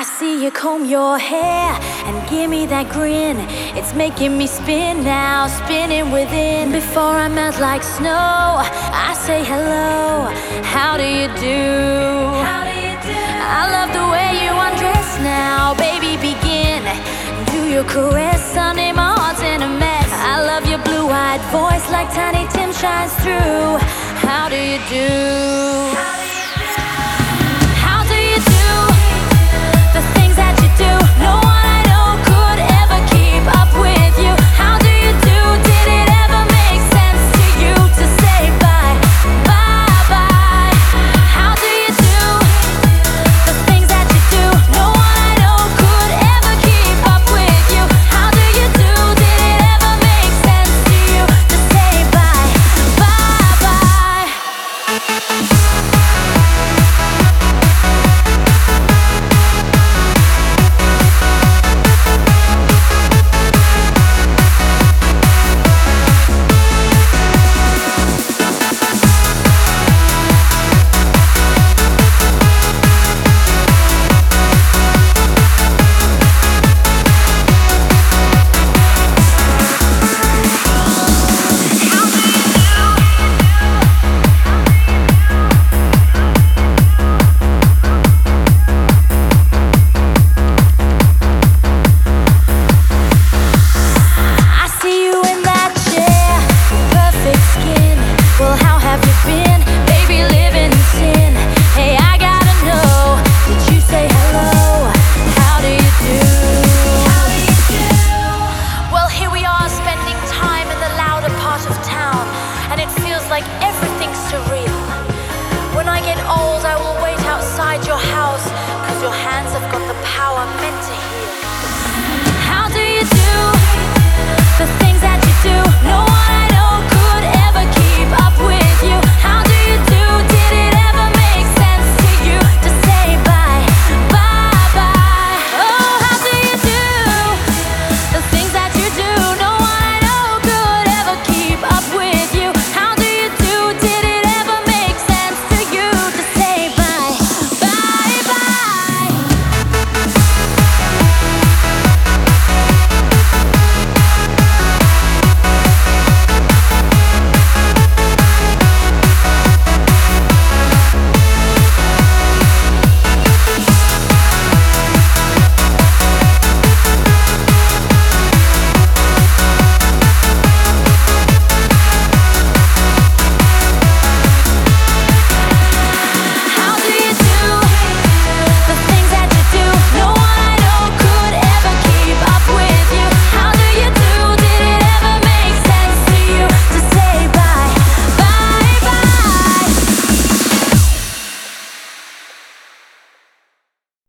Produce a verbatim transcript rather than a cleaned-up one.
see you comb your hair and give me that grin. It's making me spin now, spinning within. Before I melt like snow, I say hello. How do you do? How do you do? I love the way you undress now, baby. Begin. Do your caress, Sunday, my heart's in a mess. I love your blue-eyed voice like Tiny Tim shines through. How do you do?